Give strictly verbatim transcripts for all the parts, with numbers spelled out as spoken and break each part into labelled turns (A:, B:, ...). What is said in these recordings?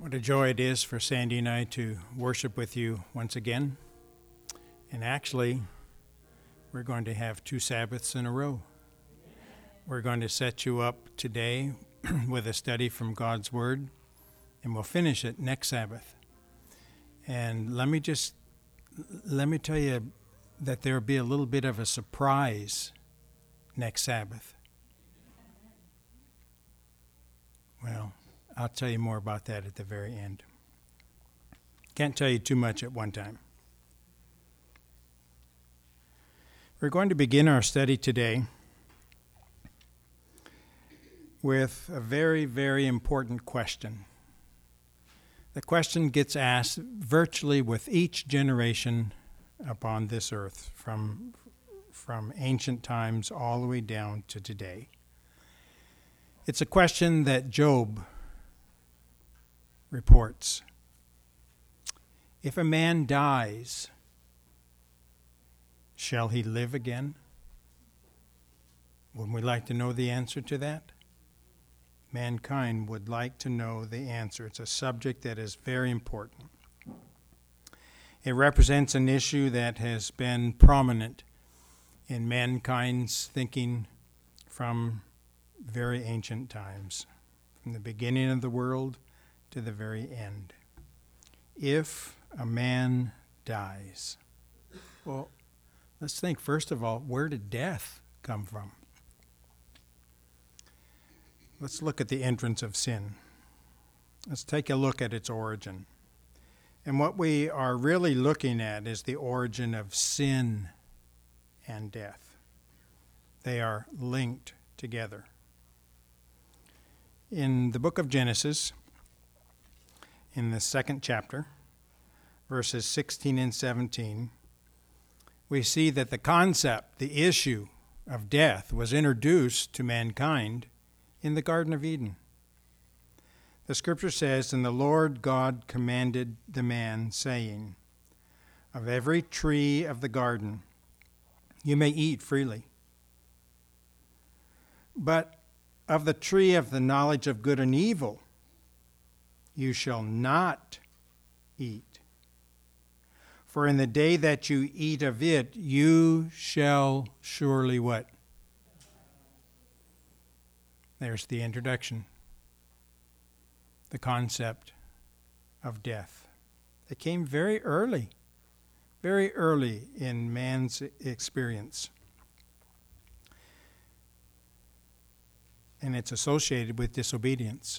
A: What a joy it is for Sandy and I to worship with you once again. And actually, we're going to have two Sabbaths in a row. We're going to set you up today with a study from God's Word, and we'll finish it next Sabbath. And let me just, let me tell you that there'll be a little bit of a surprise next Sabbath. Well, I'll tell you more about that at the very end. Can't tell you too much at one time. We're going to begin our study today with a very, very important question. The question gets asked virtually with each generation upon this earth, from, from ancient times all the way down to today. It's a question that Job reports. If a man dies, shall he live again? Would we like to know the answer to that? Mankind would like to know the answer. It's a subject that is very important. It represents an issue that has been prominent in mankind's thinking from very ancient times, from the beginning of the world to the very end. If a man dies, well, let's think first of all, where did death come from? Let's look at the entrance of sin. Let's take a look at its origin. And what we are really looking at is the origin of sin and death. They are linked together. In the book of Genesis, in the second chapter, verses sixteen and seventeen, we see that the concept, the issue of death was introduced to mankind in the Garden of Eden. The scripture says, "And the Lord God commanded the man, saying, Of every tree of the garden you may eat freely, but of the tree of the knowledge of good and evil you shall not eat. For in the day that you eat of it, you shall surely" what? There's the introduction. The concept of death. It came very early, very early in man's experience. And it's associated with disobedience.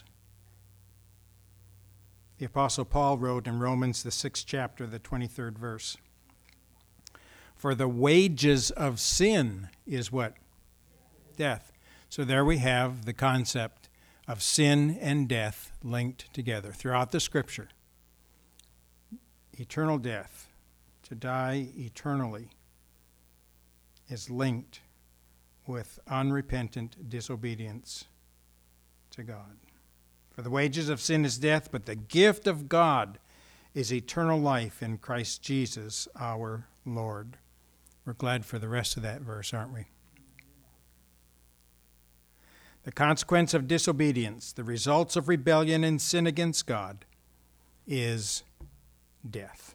A: The Apostle Paul wrote in Romans, the sixth chapter, the twenty-third verse, "For the wages of sin is" what? Death. So there we have the concept of sin and death linked together throughout the Scripture. Eternal death, to die eternally, is linked with unrepentant disobedience to God. For the wages of sin is death, but the gift of God is eternal life in Christ Jesus our Lord. We're glad for the rest of that verse, aren't we? The consequence of disobedience, the results of rebellion and sin against God, is death.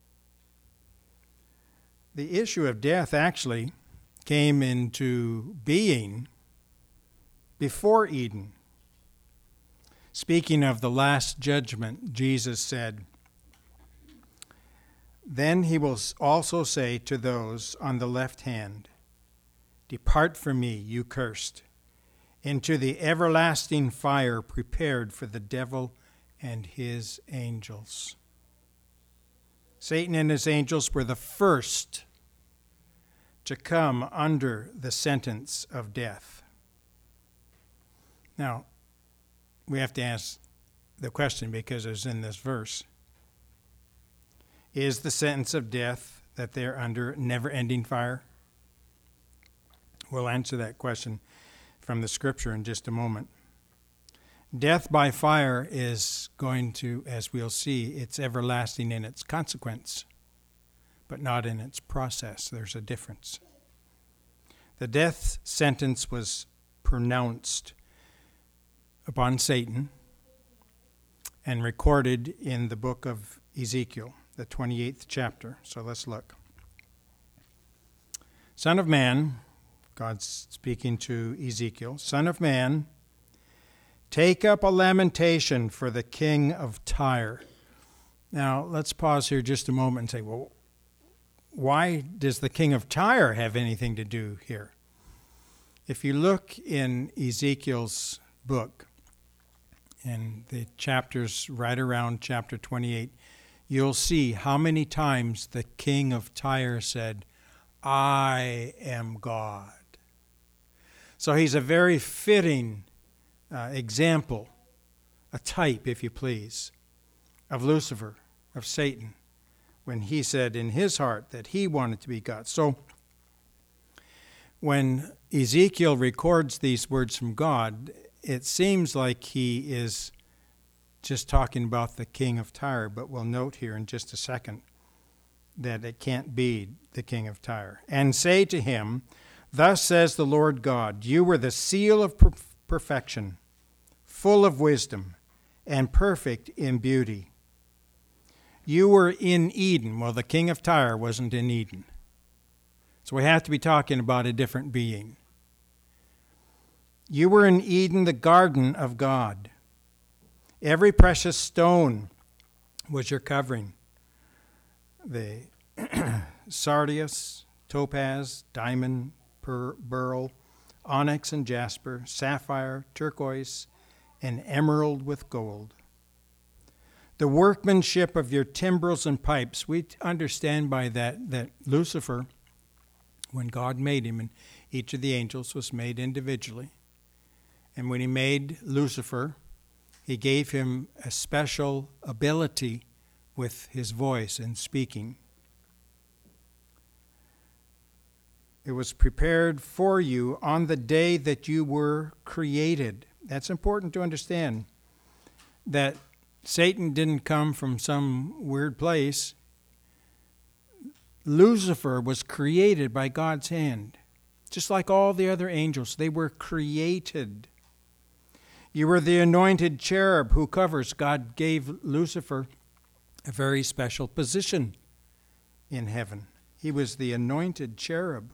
A: The issue of death actually came into being before Eden. Speaking of the last judgment, Jesus said, "Then he will also say to those on the left hand, Depart from me, you cursed, into the everlasting fire prepared for the devil and his angels." Satan and his angels were the first to come under the sentence of death. Now, we have to ask the question because it's in this verse. Is the sentence of death that they're under never-ending fire? We'll answer that question from the Scripture in just a moment. Death by fire is going to, as we'll see, it's everlasting in its consequence, but not in its process. There's a difference. The death sentence was pronounced upon Satan and recorded in the book of Ezekiel, the twenty-eighth chapter. So let's look. Son of man, God's speaking to Ezekiel, Son of man, take up a lamentation for the king of Tyre. Now, let's pause here just a moment and say, well, why does the king of Tyre have anything to do here? If you look in Ezekiel's book, in the chapters right around chapter twenty-eight, you'll see how many times the king of Tyre said, I am God. So he's a very fitting uh, example, a type, if you please, of Lucifer, of Satan, when he said in his heart that he wanted to be God. So when Ezekiel records these words from God, it seems like he is just talking about the king of Tyre, but we'll note here in just a second that it can't be the king of Tyre. And say to him, thus says the Lord God, you were the seal of per- perfection, full of wisdom, and perfect in beauty. You were in Eden. Well, the king of Tyre wasn't in Eden. So we have to be talking about a different being. You were in Eden, the garden of God. Every precious stone was your covering. The sardius, topaz, diamond, per- beryl, onyx and jasper, sapphire, turquoise, and emerald with gold. The workmanship of your timbrels and pipes. We understand by that that Lucifer, when God made him, and each of the angels was made individually, and when he made Lucifer, he gave him a special ability with his voice and speaking. It was prepared for you on the day that you were created. That's important to understand, that Satan didn't come from some weird place. Lucifer was created by God's hand, just like all the other angels. They were created. You were the anointed cherub who covers. God gave Lucifer a very special position in heaven. He was the anointed cherub.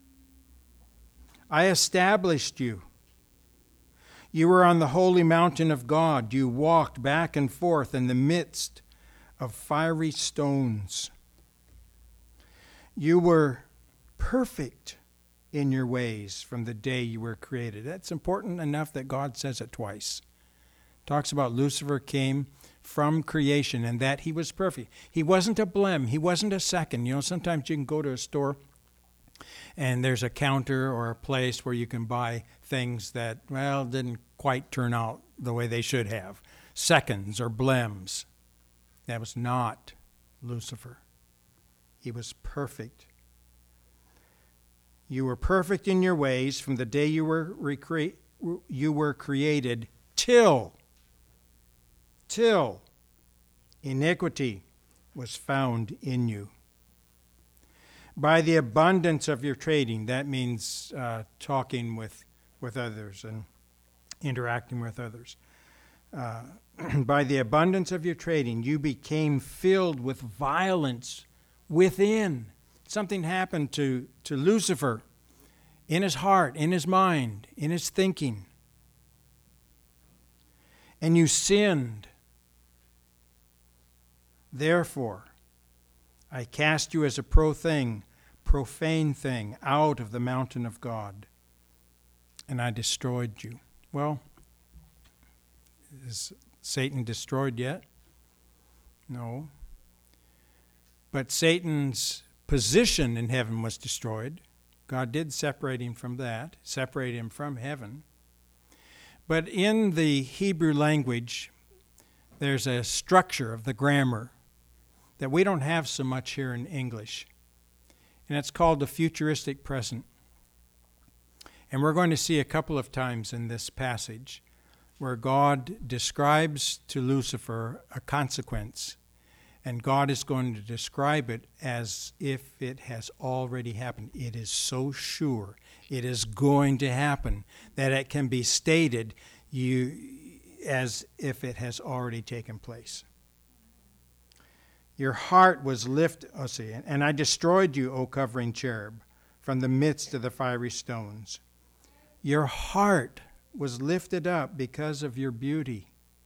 A: I established you. You were on the holy mountain of God. You walked back and forth in the midst of fiery stones. You were perfect in your ways from the day you were created. That's important enough that God says it twice. Talks about Lucifer came from creation and that he was perfect. He wasn't a blem. He wasn't a second. You know, sometimes you can go to a store and there's a counter or a place where you can buy things that, well, didn't quite turn out the way they should have. Seconds or blems. That was not Lucifer. He was perfect. You were perfect in your ways from the day you were recre- you were created till, till iniquity was found in you. By the abundance of your trading, that means uh, talking with, with others and interacting with others. Uh, by the abundance of your trading, you became filled with violence within. Something happened to, to Lucifer in his heart, in his mind, in his thinking. And you sinned. Therefore, I cast you as a pro thing, profane thing, out of the mountain of God, and I destroyed you. Well, is Satan destroyed yet? No. But Satan's position in heaven was destroyed. God did separate him from that, separate him from heaven. But in the Hebrew language, there's a structure of the grammar that we don't have so much here in English. And it's called the futuristic present. And we're going to see a couple of times in this passage where God describes to Lucifer a consequence. And God is going to describe it as if it has already happened. It is so sure it is going to happen that it can be stated, you, as if it has already taken place. Your heart was lifted, oh, see, and I destroyed you, O covering cherub, from the midst of the fiery stones. Your heart was lifted up because of your beauty.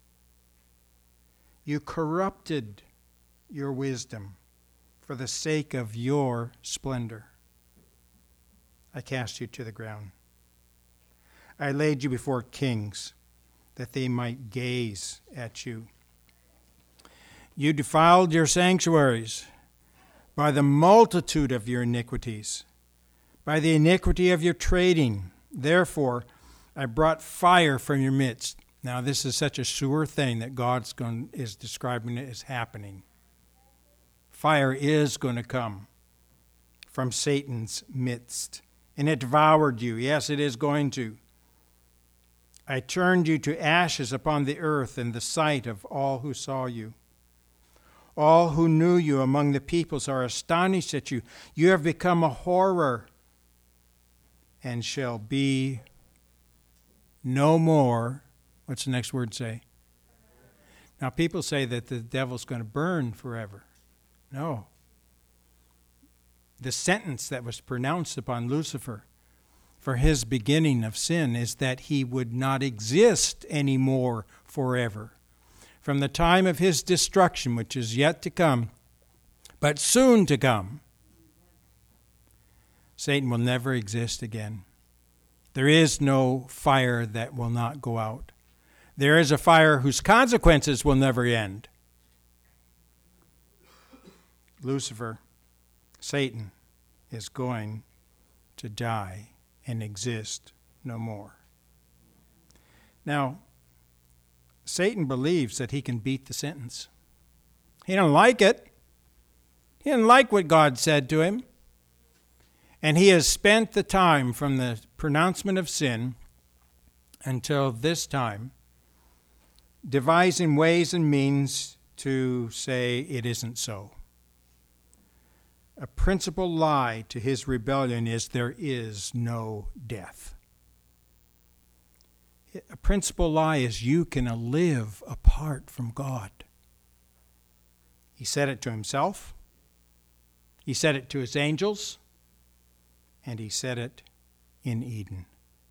A: You corrupted your wisdom for the sake of your splendor. I cast you to the ground. I laid you before kings, that they might gaze at you. You defiled your sanctuaries by the multitude of your iniquities, by the iniquity of your trading. Therefore, I brought fire from your midst. Now, this is such a sure thing that God's going, is describing it as happening. Fire is going to come from Satan's midst, and it devoured you. Yes, it is going to. I turned you to ashes upon the earth in the sight of all who saw you. All who knew you among the peoples are astonished at you. You have become a horror and shall be no more. What's the next word say? Now, people say that the devil's going to burn forever. No. The sentence that was pronounced upon Lucifer for his beginning of sin is that he would not exist anymore forever. From the time of his destruction, which is yet to come, but soon to come, Satan will never exist again. There is no fire that will not go out. There is a fire whose consequences will never end. Lucifer, Satan, is going to die and exist no more. Now, Satan believes that he can beat the sentence. He don't like it. He didn't like what God said to him. And he has spent the time from the pronouncement of sin until this time devising ways and means to say it isn't so. A principal lie to his rebellion is there is no death. A principal lie is you can live apart from God. He said it to himself. He said it to his angels. And he said it in Eden.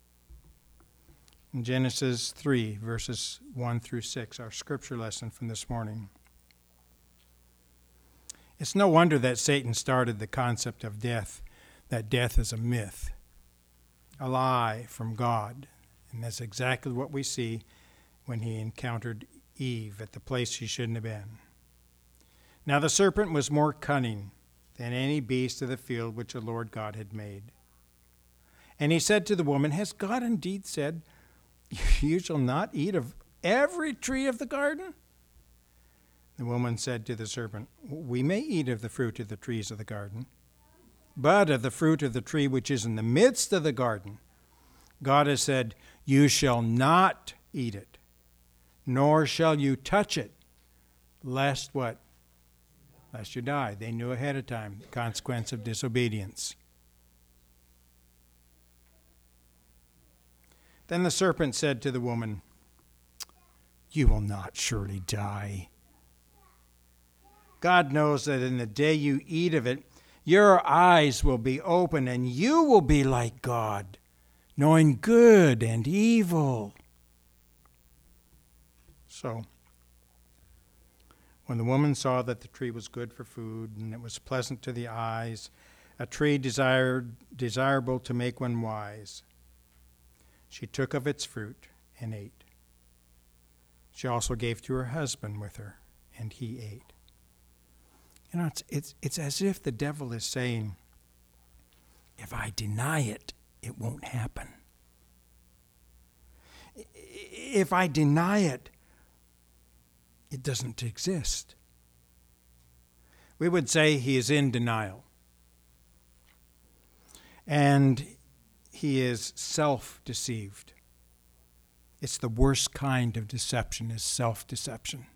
A: In Genesis three, verses one through six, our scripture lesson from this morning. It's no wonder that Satan started the concept of death, that death is a myth, a lie from God. And that's exactly what we see when he encountered Eve at the place she shouldn't have been. Now the serpent was more cunning than any beast of the field which the Lord God had made. And he said to the woman, has God indeed said, you shall not eat of every tree of the garden? The woman said to the serpent, we may eat of the fruit of the trees of the garden, but of the fruit of the tree which is in the midst of the garden, God has said, you shall not eat it, nor shall you touch it, lest what? Lest you die. They knew ahead of time the consequence of disobedience. Then the serpent said to the woman, you will not surely die. God knows that in the day you eat of it, your eyes will be open and you will be like God, knowing good and evil. So, when the woman saw that the tree was good for food and it was pleasant to the eyes, a tree desired, desirable to make one wise, she took of its fruit and ate. She also gave to her husband with her, and he ate. You know, it's, it's, it's as if the devil is saying, if I deny it, it won't happen. If I deny it, it doesn't exist. We would say he is in denial. And he is self-deceived. It's the worst kind of deception, is self-deception.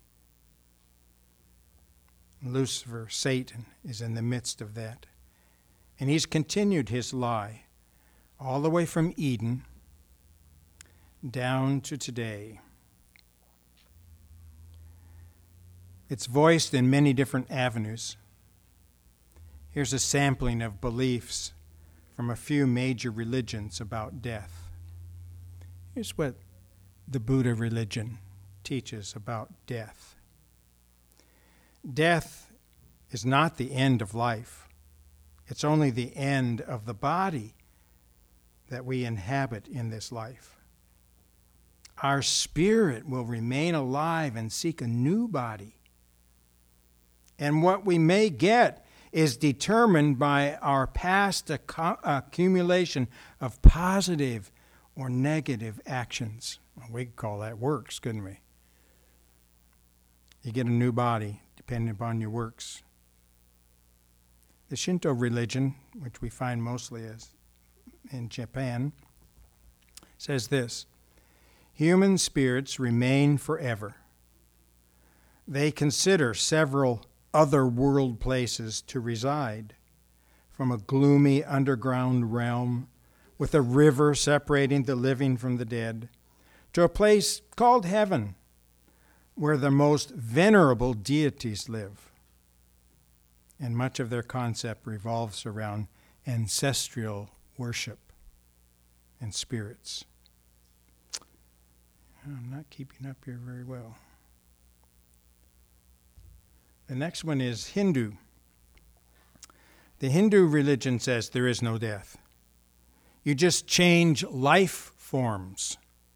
A: Lucifer, Satan, is in the midst of that. And he's continued his lie all the way from Eden down to today. It's voiced in many different avenues. Here's a sampling of beliefs from a few major religions about death. Here's what the Buddha religion teaches about death. Death is not the end of life. It's only the end of the body that we inhabit in this life. Our spirit will remain alive and seek a new body. And what we may get is determined by our past accu- accumulation of positive or negative actions. Well, we could call that works, couldn't we? You get a new body depending upon your works. The Shinto religion, which we find mostly as in Japan, says this: human spirits remain forever. They consider several other world places to reside, from a gloomy underground realm with a river separating the living from the dead, to a place called heaven, where the most venerable deities live. And much of their concept revolves around ancestral worship and spirits. I'm not keeping up here very well. The next one is Hindu. The Hindu religion says there is no death. You just change life forms.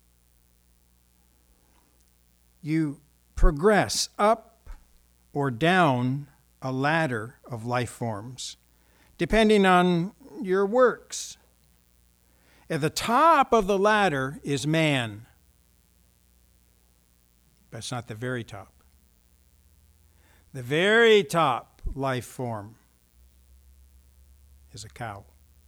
A: You progress up or down a ladder of life forms, depending on your works. At the top of the ladder is man, but it's not the very top. The very top life form is a cow.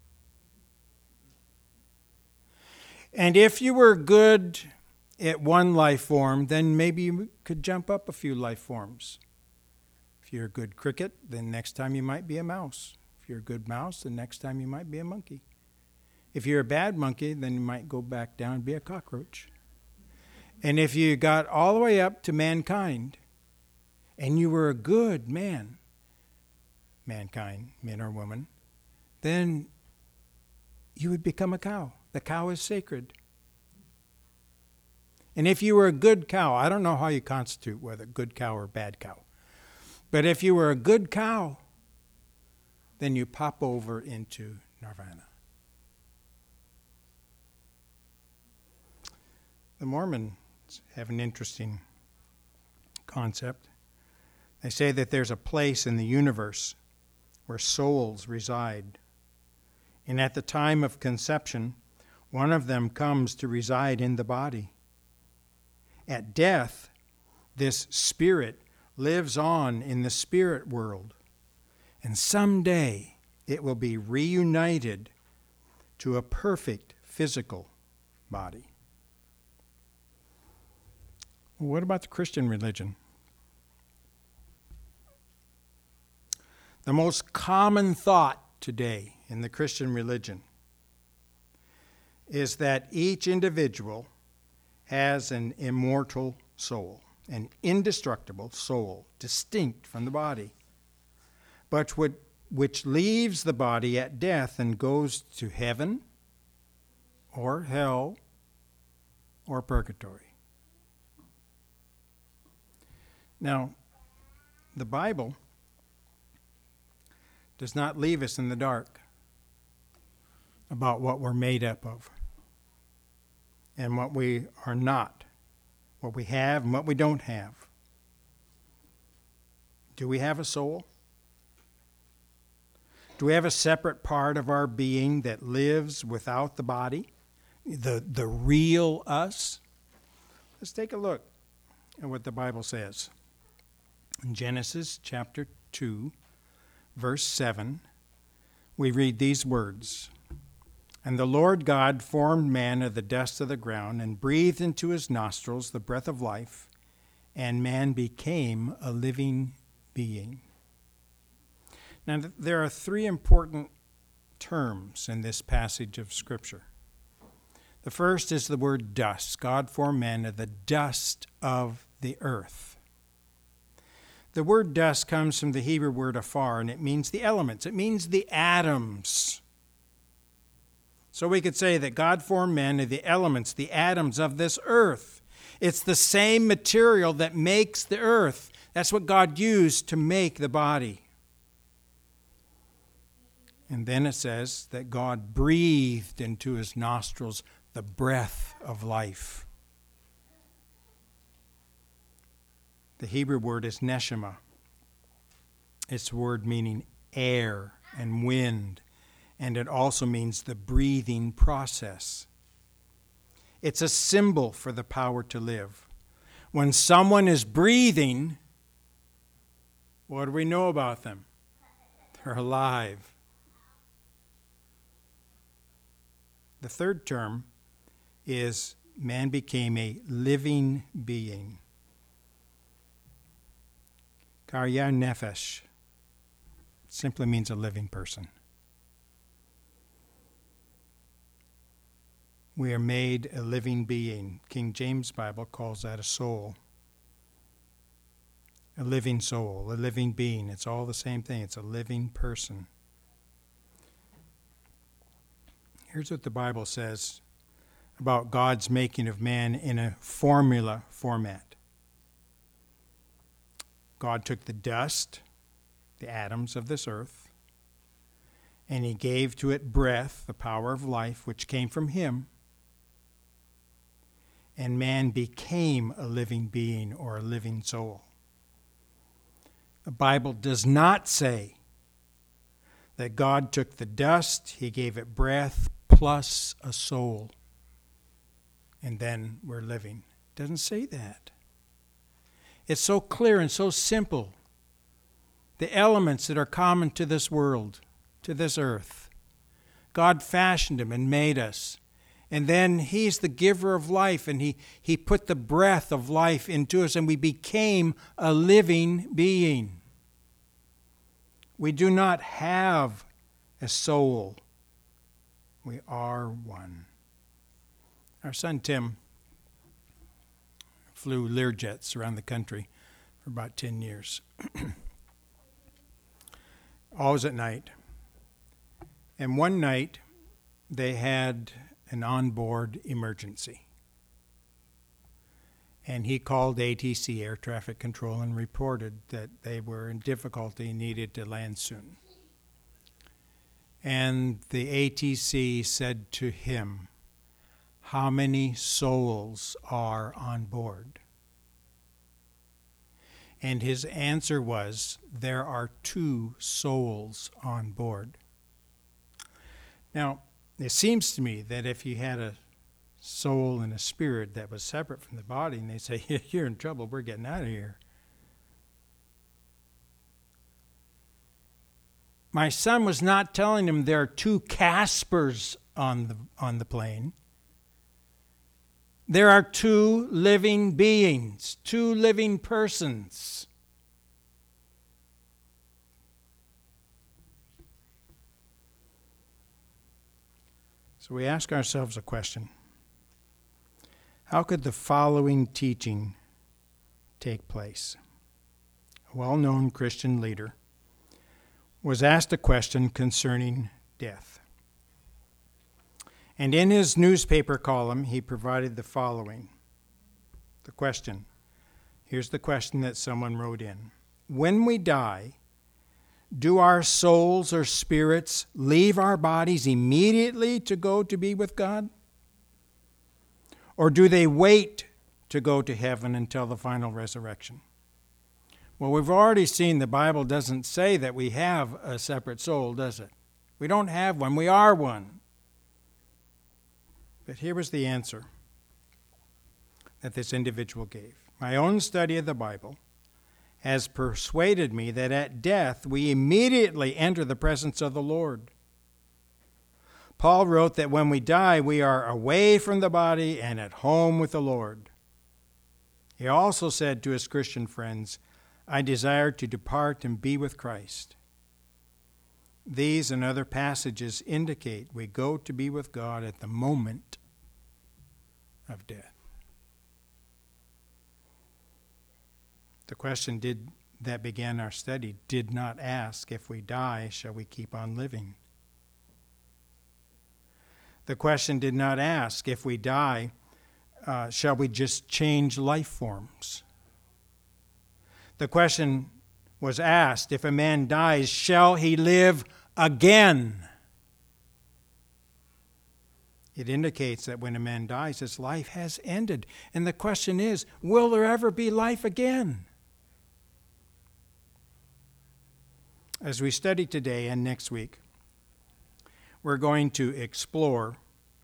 A: And if you were good at one life form, then maybe you could jump up a few life forms. If you're a good cricket, then next time you might be a mouse. If you're a good mouse, then next time you might be a monkey. If you're a bad monkey, then you might go back down and be a cockroach. And if you got all the way up to mankind, and you were a good man, mankind, man or woman, then you would become a cow. The cow is sacred. And if you were a good cow, I don't know how you constitute whether good cow or bad cow, but if you were a good cow, then you pop over into nirvana. The Mormons have an interesting concept. They say that there's a place in the universe where souls reside. And at the time of conception, one of them comes to reside in the body. At death, this spirit lives on in the spirit world. And someday it will be reunited to a perfect physical body. Well, what about the Christian religion? The most common thought today in the Christian religion is that each individual has an immortal soul, an indestructible soul, distinct from the body, but would, which leaves the body at death and goes to heaven or hell or purgatory. Now, the Bible does not leave us in the dark about what we're made up of and what we are not, what we have and what we don't have. Do we have a soul? Do we have a separate part of our being that lives without the body, the, the real us? Let's take a look at what the Bible says. In Genesis chapter two, verse seven, we read these words: "And the Lord God formed man of the dust of the ground and breathed into his nostrils the breath of life, and man became a living being." Now, there are three important terms in this passage of Scripture. The first is the word dust. God formed man of the dust of the earth. The word dust comes from the Hebrew word afar, and it means the elements. It means the atoms. So we could say that God formed men of the elements, the atoms of this earth. It's the same material that makes the earth. That's what God used to make the body. And then it says that God breathed into his nostrils the breath of life. The Hebrew word is neshama. It's a word meaning air and wind, and it also means the breathing process. It's a symbol for the power to live. When someone is breathing, what do we know about them? They're alive. The third term is man became a living being. Karya nefesh simply means a living person. We are made a living being. King James Bible calls that a soul. A living soul, a living being. It's all the same thing. It's a living person. Here's what the Bible says about God's making of man in a formula format. God took the dust, the atoms of this earth, and he gave to it breath, the power of life, which came from him. And man became a living being or a living soul. The Bible does not say that God took the dust, he gave it breath, plus a soul, and then we're living. It doesn't say that. It's so clear and so simple. The elements that are common to this world, to this earth. God fashioned them and made us. And then he's the giver of life, and he, he put the breath of life into us, and we became a living being. We do not have a soul. We are one. Our son Tim flew Learjets around the country for about ten years. Always at night. And one night they had an onboard emergency. And he called A T C, Air Traffic Control, and reported that they were in difficulty and needed to land soon. And the A T C said to him, "How many souls are on board?" And his answer was, "There are two souls on board." Now, it seems to me that if you had a soul and a spirit that was separate from the body, and they say, "You're in trouble, we're getting out of here." My son was not telling him there are two Caspers on the, on the plane. There are two living beings, two living persons. So we ask ourselves a question. How could the following teaching take place? A well-known Christian leader was asked a question concerning death. And in his newspaper column, he provided the following. The question. Here's the question that someone wrote in. When we die, do our souls or spirits leave our bodies immediately to go to be with God? Or do they wait to go to heaven until the final resurrection? Well, we've already seen the Bible doesn't say that we have a separate soul, does it? We don't have one. We are one. But here was the answer that this individual gave. My own study of the Bible has persuaded me that at death we immediately enter the presence of the Lord. Paul wrote that when we die, we are away from the body and at home with the Lord. He also said to his Christian friends, "I desire to depart and be with Christ." These and other passages indicate we go to be with God at the moment of death. The question, did that began our study did not ask, if we die, shall we keep on living? The question did not ask, if we die, uh, shall we just change life forms? The question was asked, if a man dies, shall he live again? It indicates that when a man dies, his life has ended. And the question is, will there ever be life again? As we study today and next week, we're going to explore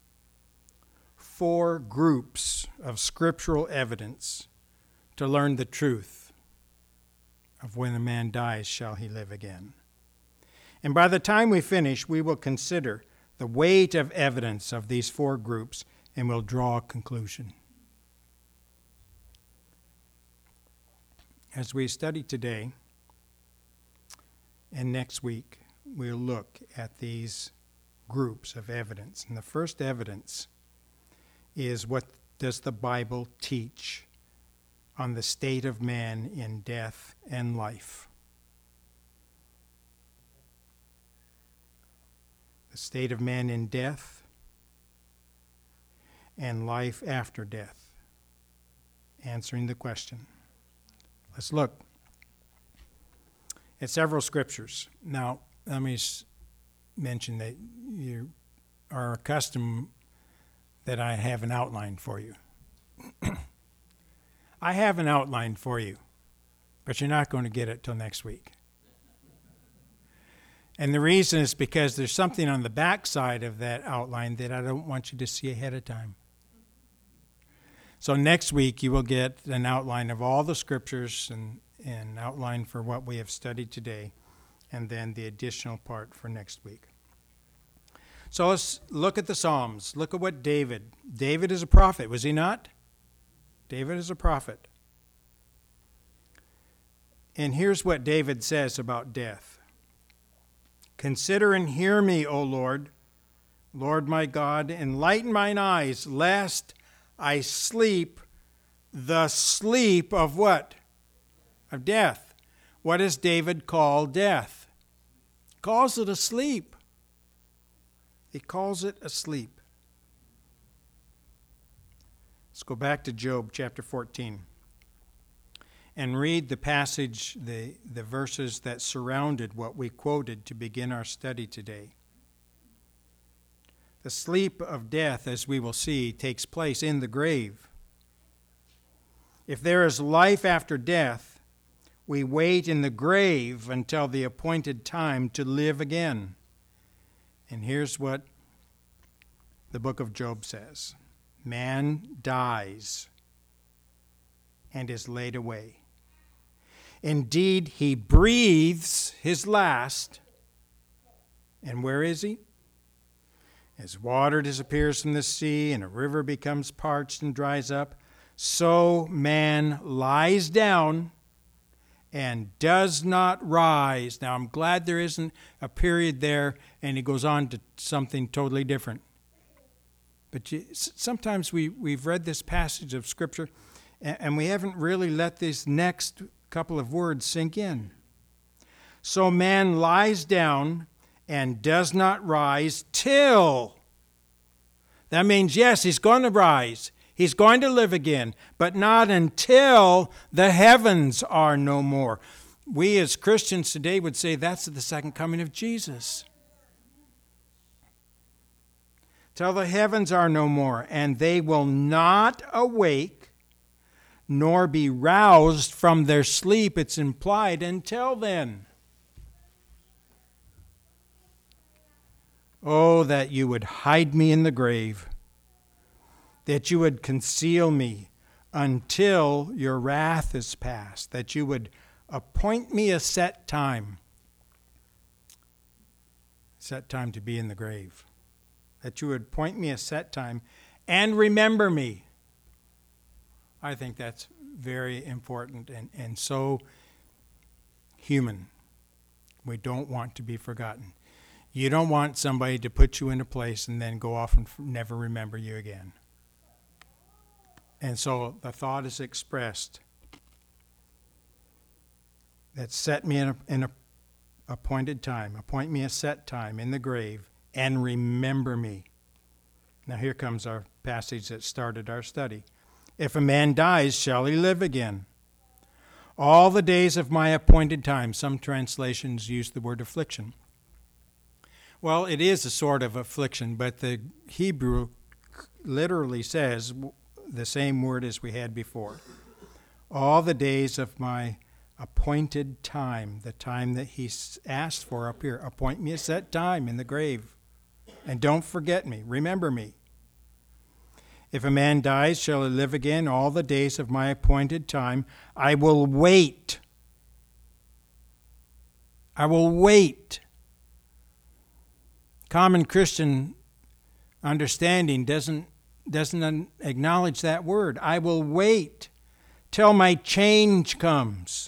A: four groups of scriptural evidence to learn the truth of when a man dies, shall he live again. And by the time we finish, we will consider the weight of evidence of these four groups, and we'll draw a conclusion. As we study today and next week, we'll look at these groups of evidence. And the first evidence is, what does the Bible teach on the state of man in death and life? The state of man in death and life after death. Answering the question. Let's look at several scriptures. Now, let me mention that you are accustomed that I have an outline for you. I have an outline for you, but you're not going to get it till next week. And the reason is because there's something on the back side of that outline that I don't want you to see ahead of time. So next week you will get an outline of all the scriptures and an outline for what we have studied today, and then the additional part for next week. So let's look at the Psalms. Look at what David, David is a prophet, was he not? David is a prophet. And here's what David says about death. Consider and hear me, O Lord, Lord my God, enlighten mine eyes, lest I sleep the sleep of what? Of death. What does David call death? He calls it a sleep. He calls it a sleep. Let's go back to Job chapter fourteen and read the passage, the, the verses that surrounded what we quoted to begin our study today. The sleep of death, as we will see, takes place in the grave. If there is life after death, we wait in the grave until the appointed time to live again. And here's what the book of Job says. Man dies and is laid away. Indeed, he breathes his last. And where is he? As water disappears from the sea and a river becomes parched and dries up, so man lies down and does not rise. Now, I'm glad there isn't a period there and he goes on to something totally different. But you, sometimes we, we've read this passage of Scripture and, and we haven't really let this next couple of words sink in. So man lies down and does not rise till. That means, yes, he's going to rise. He's going to live again, but not until the heavens are no more. We as Christians today would say that's the second coming of Jesus. Till the heavens are no more, and they will not awake nor be roused from their sleep. It's implied until then. Oh, that you would hide me in the grave, that you would conceal me until your wrath is past, that you would appoint me a set time, set time to be in the grave, that you would appoint me a set time and remember me. I think that's very important and, and so human. We don't want to be forgotten. You don't want somebody to put you in a place and then go off and never remember you again. And so the thought is expressed. that set me in a, in a appointed time, appoint me a set time in the grave, and remember me. Now here comes our passage that started our study. If a man dies, shall he live again? All the days of my appointed time. Some translations use the word affliction. Well, it is a sort of affliction, but the Hebrew literally says the same word as we had before. All the days of my appointed time, the time that he asked for up here. Appoint me a set time in the grave. And don't forget me. Remember me. If a man dies, shall he live again? All the days of my appointed time. I will wait. I will wait. Common Christian understanding doesn't, doesn't acknowledge that word. I will wait till my change comes.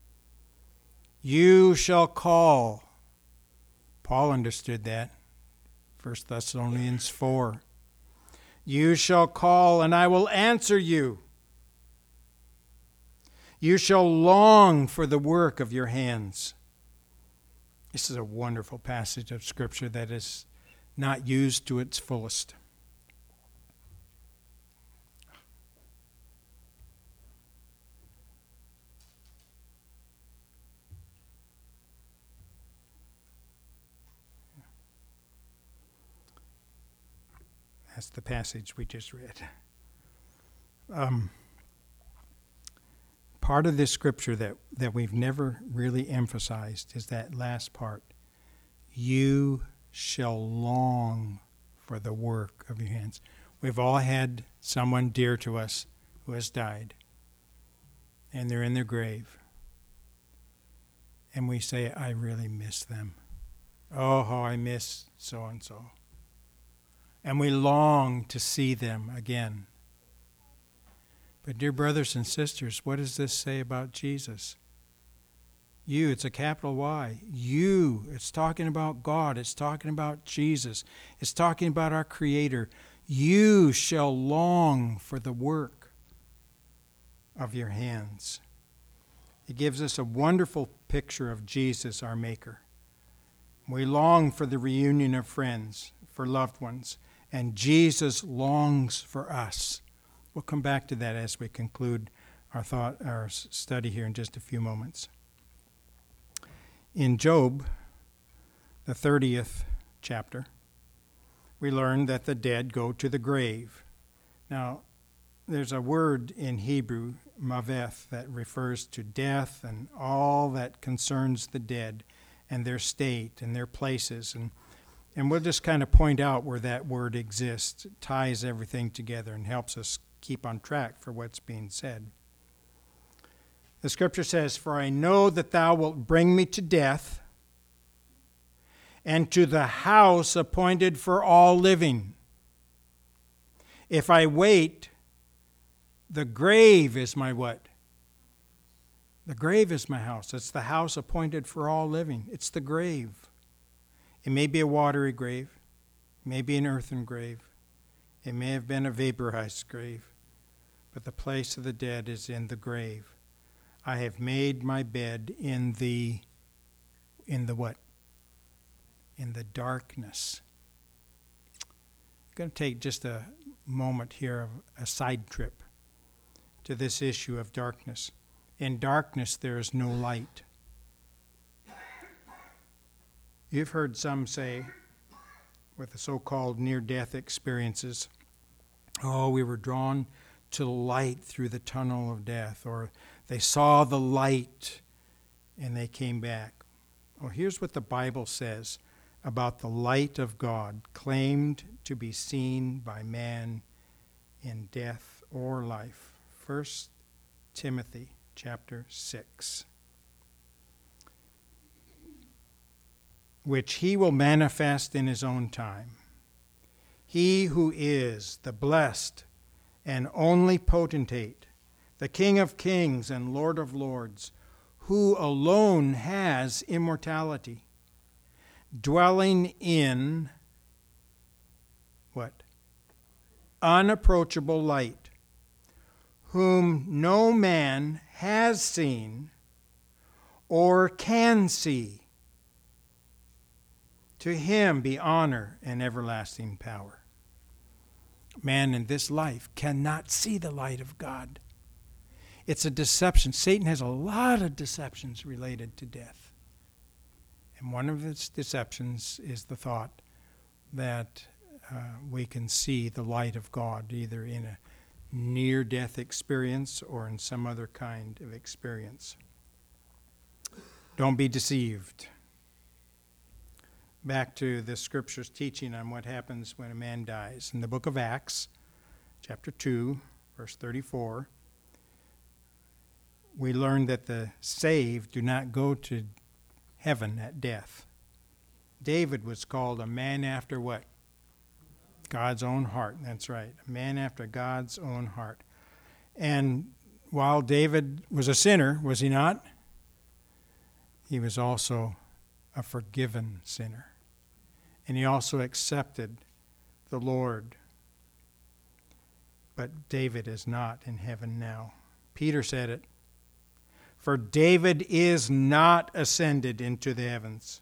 A: You shall call. Paul understood that. First Thessalonians four. You shall call, and I will answer you. You shall long for the work of your hands. This is a wonderful passage of Scripture that is not used to its fullest. That's the passage we just read. Um, part of this scripture that, that we've never really emphasized is that last part. You shall long for the work of your hands. We've all had someone dear to us who has died, and they're in their grave. And we say, I really miss them. Oh, how I miss so-and-so. And we long to see them again. But dear brothers and sisters, what does this say about Jesus? You, it's a capital Y. You, it's talking about God. It's talking about Jesus. It's talking about our Creator. You shall long for the work of your hands. It gives us a wonderful picture of Jesus, our Maker. We long for the reunion of friends, for loved ones. And Jesus longs for us. We'll come back to that as we conclude our thought, our study here in just a few moments. In Job, the thirtieth chapter, we learn that the dead go to the grave. Now, there's a word in Hebrew, maveth, that refers to death and all that concerns the dead and their state and their places. And And we'll just kind of point out where that word exists. It ties everything together and helps us keep on track for what's being said. The scripture says, For I know that thou wilt bring me to death, and to the house appointed for all living. If I wait, the grave is my what? The grave is my house. It's the house appointed for all living. It's the grave. It may be a watery grave. It may be an earthen grave. It may have been a vaporized grave. But the place of the dead is in the grave. I have made my bed in the, in the what? In the darkness. I'm going to take just a moment here of a side trip to this issue of darkness. In darkness there is no light. You've heard some say, with the so-called near-death experiences, oh, we were drawn to the light through the tunnel of death, or they saw the light and they came back. Well, here's what the Bible says about the light of God claimed to be seen by man in death or life. First Timothy chapter six. Which he will manifest in his own time. He who is the blessed and only potentate, the King of kings and Lord of lords, who alone has immortality, dwelling in what? Unapproachable light, whom no man has seen or can see. To him be honor and everlasting power. Man in this life cannot see the light of God. It's a deception. Satan has a lot of deceptions related to death. And one of its deceptions is the thought that uh, we can see the light of God either in a near-death experience or in some other kind of experience. Don't be deceived. Back to the scripture's teaching on what happens when a man dies. In the book of Acts, chapter two, verse thirty-four, we learn that the saved do not go to heaven at death. David was called a man after what? God's own heart. That's right. A man after God's own heart. And while David was a sinner, was he not? He was also a forgiven sinner. And he also accepted the Lord. But David is not in heaven now. Peter said it. For David is not ascended into the heavens.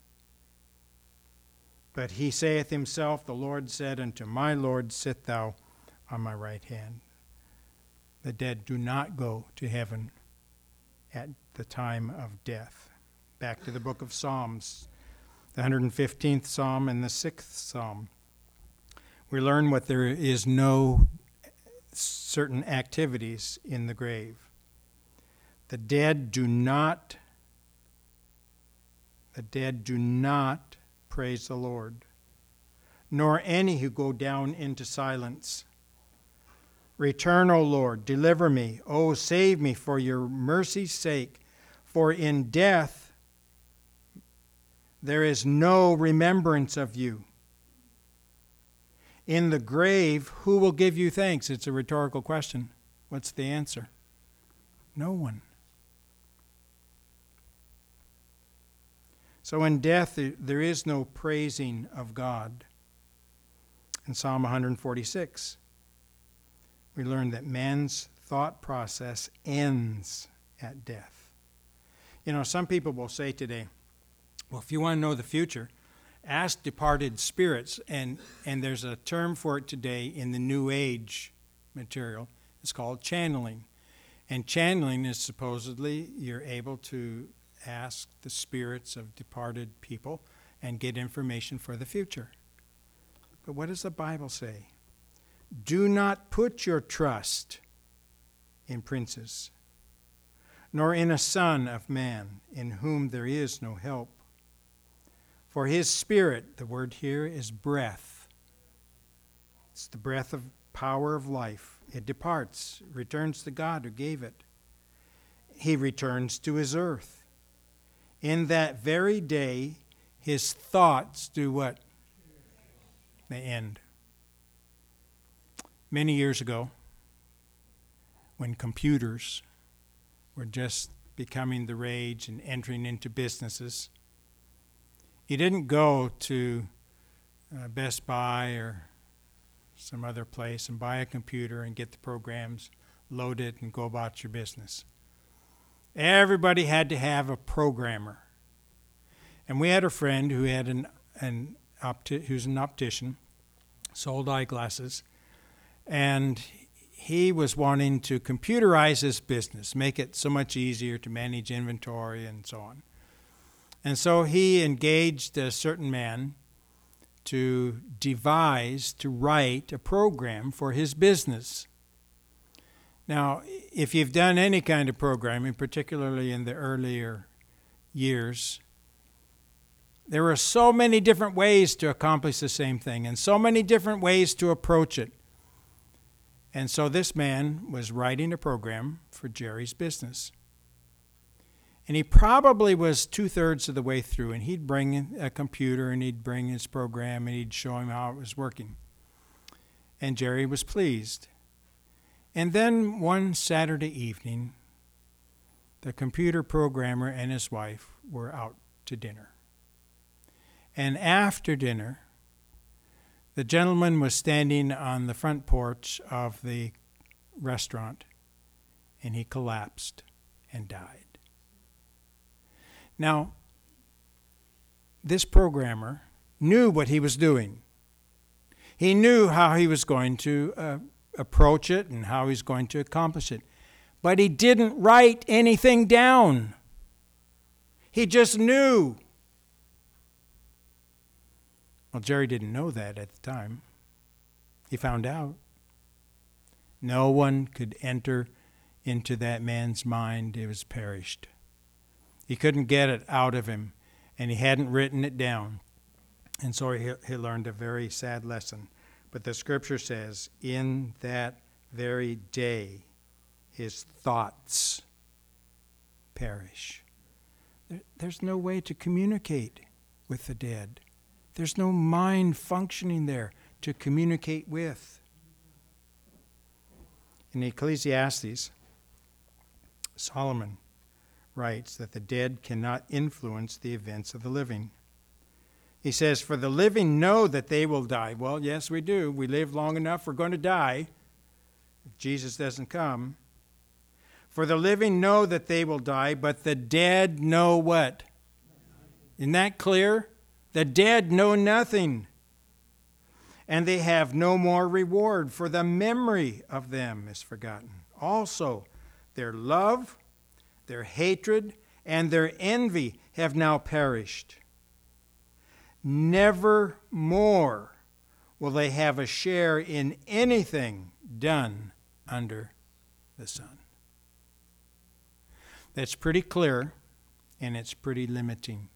A: But he saith himself, the Lord said unto my Lord, sit thou on my right hand. The dead do not go to heaven at the time of death. Back to the book of Psalms, the one hundred fifteenth Psalm and the sixth Psalm. We learn what there is no certain activities in the grave. The dead do not, the dead do not praise the Lord, nor any who go down into silence. Return, O Lord, deliver me. O save me for your mercy's sake, for in death there is no remembrance of you. In the grave, who will give you thanks? It's a rhetorical question. What's the answer? No one. So in death, there is no praising of God. In Psalm one forty-six, we learn that man's thought process ends at death. You know, some people will say today, well, if you want to know the future, ask departed spirits. And, and there's a term for it today in the New Age material. It's called channeling. And channeling is supposedly you're able to ask the spirits of departed people and get information for the future. But what does the Bible say? Do not put your trust in princes, nor in a son of man, in whom there is no help. For his spirit, the word here is breath. It's the breath of power of life. It departs, returns to God who gave it. He returns to his earth. In that very day, his thoughts do what? They end. Many years ago, when computers were just becoming the rage and entering into businesses, you didn't go to uh, Best Buy or some other place and buy a computer and get the programs, load it, and go about your business. Everybody had to have a programmer. And we had a friend who had an an opti- who's an optician, sold eyeglasses, and he was wanting to computerize his business, make it so much easier to manage inventory and so on. And so he engaged a certain man to devise, to write a program for his business. Now, if you've done any kind of programming, particularly in the earlier years, there are so many different ways to accomplish the same thing and so many different ways to approach it. And so this man was writing a program for Jerry's business. And he probably was two-thirds of the way through, and he'd bring a computer and he'd bring his program and he'd show him how it was working. And Jerry was pleased. And then one Saturday evening, the computer programmer and his wife were out to dinner. And after dinner, the gentleman was standing on the front porch of the restaurant, and he collapsed and died. Now, this programmer knew what he was doing. He knew how he was going to uh, approach it and how he was going to accomplish it. But he didn't write anything down. He just knew. Well, Jerry didn't know that at the time. He found out. No one could enter into that man's mind. It was perished. He couldn't get it out of him, and he hadn't written it down. And so he, he learned a very sad lesson. But the scripture says, in that very day, his thoughts perish. There, there's no way to communicate with the dead. There's no mind functioning there to communicate with. In Ecclesiastes, Solomon writes that the dead cannot influence the events of the living. He says, for the living know that they will die. Well, yes, we do. We live long enough, we're going to die if Jesus doesn't come. For the living know that they will die, but the dead know what? Isn't that clear? The dead know nothing. And they have no more reward, for the memory of them is forgotten. Also, their love, their hatred, and their envy have now perished. Never more will they have a share in anything done under the sun. That's pretty clear, and it's pretty limiting.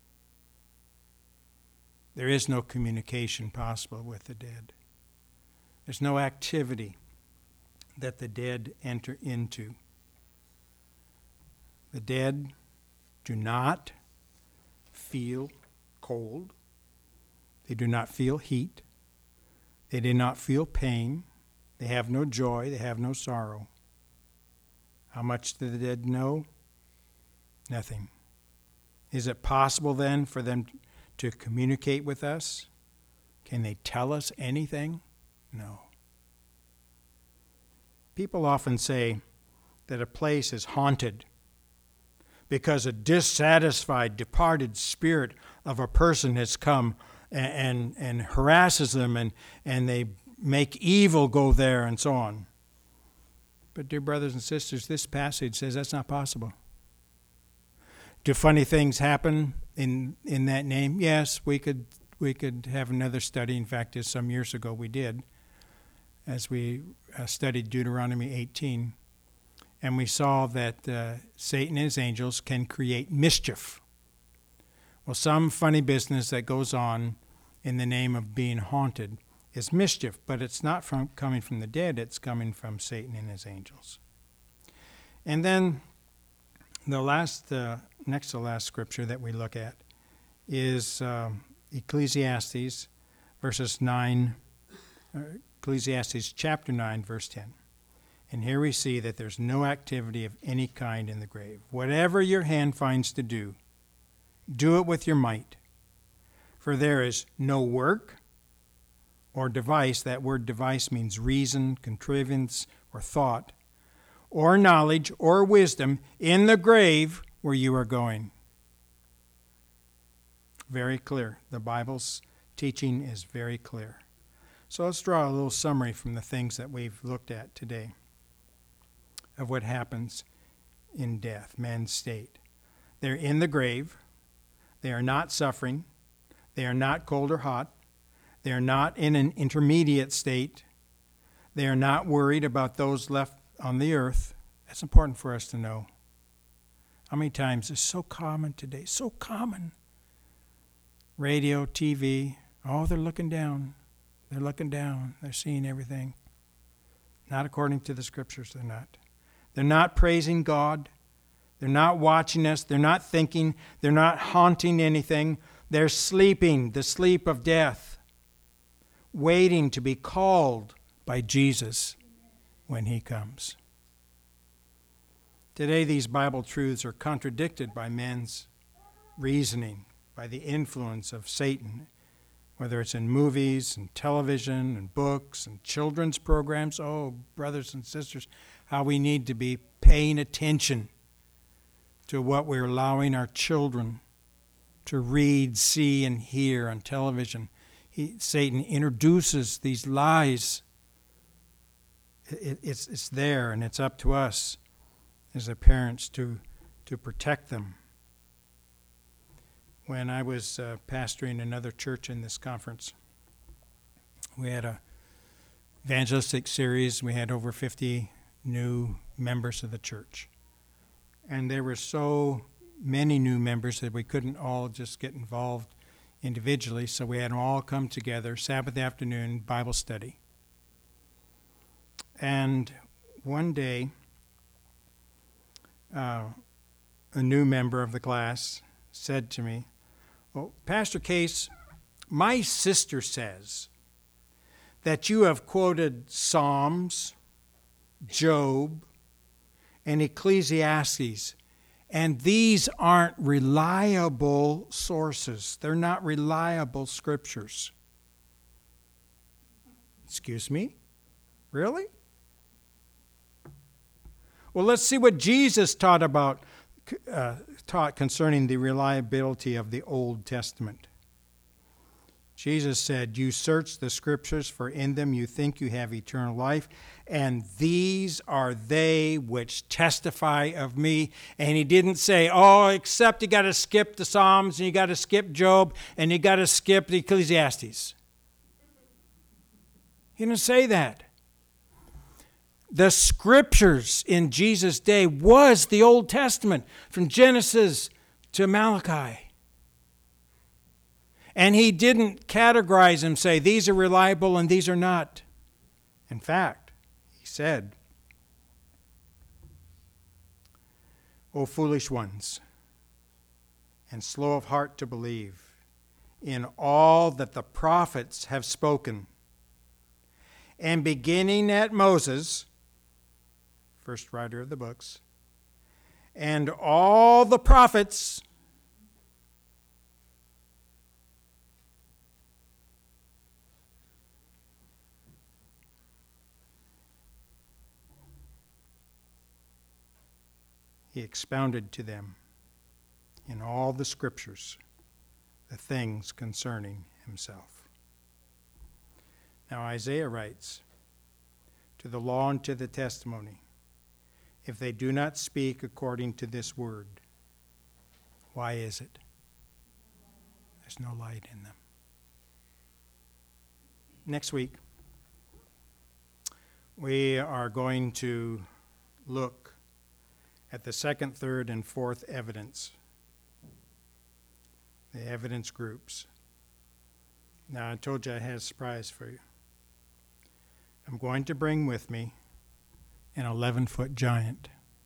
A: There is no communication possible with the dead. There's no activity that the dead enter into. The dead do not feel cold. They do not feel heat. They do not feel pain. They have no joy. They have no sorrow. How much do the dead know? Nothing. Is it possible then for them to communicate with us? Can they tell us anything? No. People often say that a place is haunted because a dissatisfied, departed spirit of a person has come and, and, and harasses them, and, and they make evil go there and so on. But dear brothers and sisters, this passage says that's not possible. Do funny things happen in in that name? Yes, we could we could have another study. In fact, as some years ago we did, as we uh, studied Deuteronomy eighteen, and we saw that uh, Satan and his angels can create mischief. Well, some funny business that goes on in the name of being haunted is mischief, but it's not from coming from the dead, it's coming from Satan and his angels. And then the last, uh, next to last scripture that we look at is um, Ecclesiastes verses nine, uh, Ecclesiastes chapter nine, verse ten. And here we see that there's no activity of any kind in the grave. Whatever your hand finds to do, do it with your might. For there is no work or device, that word device means reason, contrivance, or thought, or knowledge, or wisdom, in the grave where you are going. Very clear. The Bible's teaching is very clear. So let's draw a little summary from the things that we've looked at today of what happens in death, man's state. They're in the grave. They are not suffering. They are not cold or hot. They are not in an intermediate state. They are not worried about those left on the earth. That's important for us to know. How many times it's so common today, so common. Radio, T V, oh, they're looking down. They're looking down. They're seeing everything. Not according to the scriptures, they're not. They're not praising God. They're not watching us. They're not thinking. They're not haunting anything. They're sleeping the sleep of death, waiting to be called by Jesus when he comes. Today, these Bible truths are contradicted by men's reasoning, by the influence of Satan, whether it's in movies and television and books and children's programs. Oh, brothers and sisters, how we need to be paying attention to what we're allowing our children to read, see, and hear on television. He, Satan introduces these lies. It, it's, it's there, and it's up to us as the parents to, to protect them. When I was uh, pastoring another church in this conference, we had a evangelistic series. We had over fifty new members of the church. And there were so many new members that we couldn't all just get involved individually, so we had them all come together, Sabbath afternoon, Bible study. And one day, uh, a new member of the class said to me, "Well, Pastor Case, my sister says that you have quoted Psalms, Job, and Ecclesiastes, and these aren't reliable sources. They're not reliable scriptures." Excuse me? Really? Well, let's see what Jesus taught about uh, taught concerning the reliability of the Old Testament. Jesus said, "You search the scriptures, for in them you think you have eternal life, and these are they which testify of me." And he didn't say, oh, except you got to skip the Psalms, and you got to skip Job, and you got to skip the Ecclesiastes. He didn't say that. The scriptures in Jesus' day was the Old Testament, from Genesis to Malachi. And he didn't categorize them, say, these are reliable and these are not. In fact, he said, "O foolish ones, and slow of heart to believe in all that the prophets have spoken. And beginning at Moses," first writer of the books, "and all the prophets," he expounded to them in all the scriptures the things concerning himself. Now Isaiah writes, "To the law and to the testimony, if they do not speak according to this word." Why is it? There's no light in them. Next week, we are going to look at the second, third, and fourth evidence, the evidence groups. Now, I told you I had a surprise for you. I'm going to bring with me an eleven-foot giant.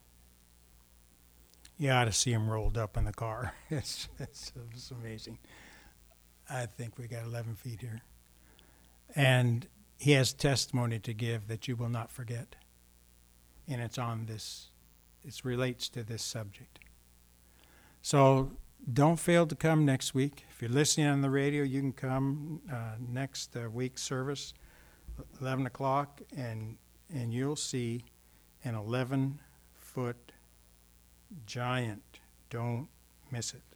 A: You ought to see him rolled up in the car. It's, it's, it's amazing. I think we got eleven feet here. And he has testimony to give that you will not forget. And it's on this, it relates to this subject. So don't fail to come next week. If you're listening on the radio, you can come uh, next uh, week's service, eleven o'clock, and and you'll see an eleven-foot giant. Don't miss it.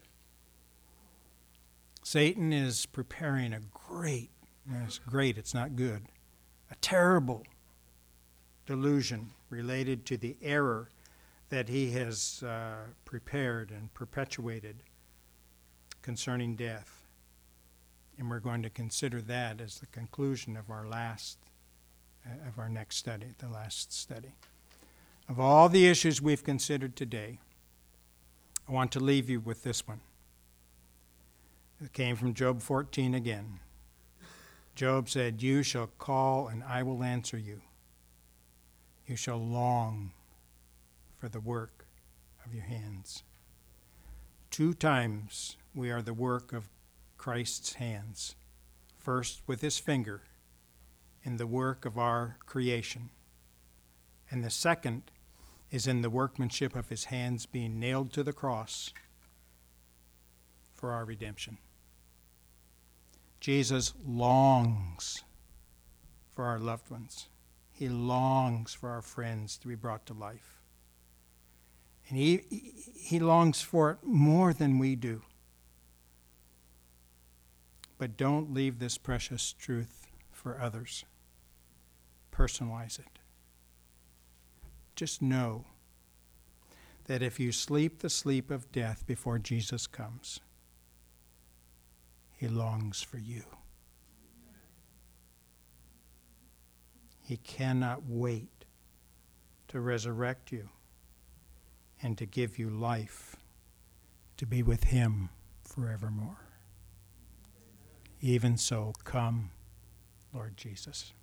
A: Satan is preparing a great, and it's great, it's not good, a terrible delusion related to the error that he has uh, prepared and perpetuated concerning death. And we're going to consider that as the conclusion of our last, uh, of our next study, the last study. Of all the issues we've considered today, I want to leave you with this one. It came from Job fourteen again. Job said, "You shall call and I will answer you. You shall long for the work of your hands." Two times we are the work of Christ's hands. First with his finger in the work of our creation. And the second is in the workmanship of his hands being nailed to the cross for our redemption. Jesus longs for our loved ones. He longs for our friends to be brought to life. And he, he longs for it more than we do. But don't leave this precious truth for others. Personalize it. Just know that if you sleep the sleep of death before Jesus comes, he longs for you. He cannot wait to resurrect you and to give you life, to be with him forevermore. Even so, come, Lord Jesus.